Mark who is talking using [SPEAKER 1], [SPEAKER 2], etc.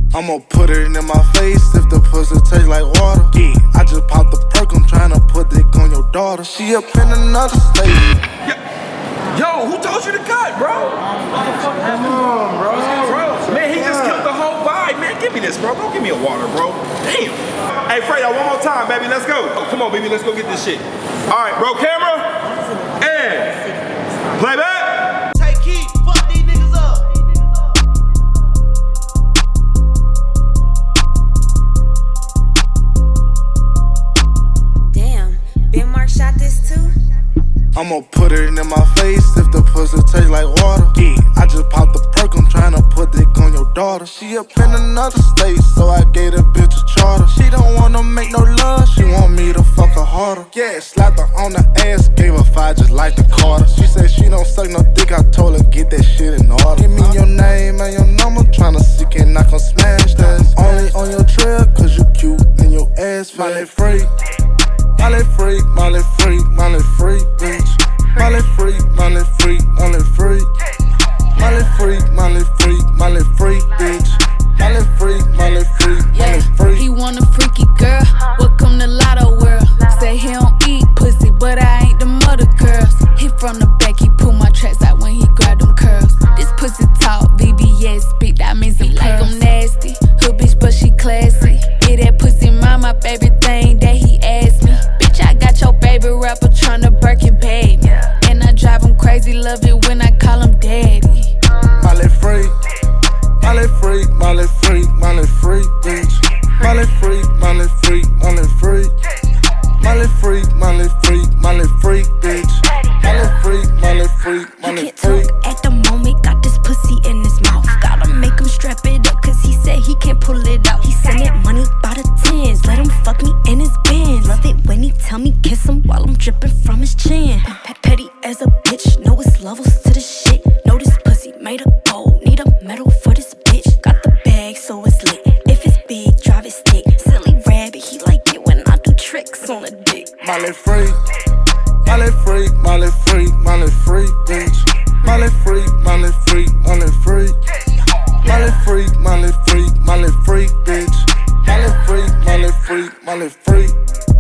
[SPEAKER 1] I'ma put it in my face if the pussy taste like water. Yeah. I just popped the perk, I'm tryna put dick on your daughter. She up in another state.
[SPEAKER 2] Yo, who told you to cut, bro?
[SPEAKER 1] Come on, bro.
[SPEAKER 2] Man, he just killed the whole vibe. Man, give me this, bro. Don't give me a water, bro. Damn. Hey, Fredo, one more time, baby. Let's go. Oh, come on, baby. Let's go get this shit. All right, bro. Camera. And play back.
[SPEAKER 3] Take heat. Fuck these niggas up.
[SPEAKER 4] Damn. Ben Mark shot this too?
[SPEAKER 1] I'ma put it in my face if the pussy taste like water. Yeah. I just popped the perk, I'm tryna put dick on your daughter. She up in another state, so I gave the bitch a charter. She don't wanna make no love, she want me to fuck her harder. Yeah, slapped her on the ass, gave her 5 just like the Carter. She said she don't suck no dick, I told her get that shit in order. Give me your name and your number, tryna see can I can smash that. Only on your trail, cause you cute and your ass fat. Molly freak, Molly freak, Molly freak, Molly freak, bitch. Molly freak, Molly freak, Molly freak. Molly freak, Molly freak, Molly freak, bitch. Molly freak, Molly freak, Molly freak.
[SPEAKER 5] He want a freaky girl, welcome to Lotto World. Say he don't eat pussy, but I ain't the mother girls. He from the back, he pull my tracks out when he grab them curls. This pussy talk, VVS, big diamonds and like I'm nasty. Hood bitch, but she classy. Yeah, that pussy my favorite thing that he asked me. Bitch, I got your baby rapper tryna Birkin bag me. And I drive him crazy, love it when I call him daddy.
[SPEAKER 1] Molly freak, Molly freak, Molly freak, Molly freak, bitch. Molly freak, Molly freak, Molly freak. Molly freak, Molly freak, Molly freak, bitch. Molly freak, Molly freak, Molly
[SPEAKER 4] He can't
[SPEAKER 1] freak.
[SPEAKER 4] talk at the moment, got this pussy in his mouth. Gotta make him strap it up, cause he said he can't pull it out. He sending money by the tens, let him fuck me in his Benz. Love it when he tell me kiss him while I'm dripping from his chin. Petty as a bitch, know it's levels to the shit. Know this pussy made of gold, need a medal for this bitch. Got the bag, so it's lit. If it's big, drive it stick. Silly rabbit, he like it when I do tricks on a dick.
[SPEAKER 1] Molly freak, Molly freak, Molly freak, Molly freak, bitch. Molly freak, Molly freak, Molly freak. Molly freak, Molly freak, Molly freak, bitch. Molly freak, Molly freak, Molly freak.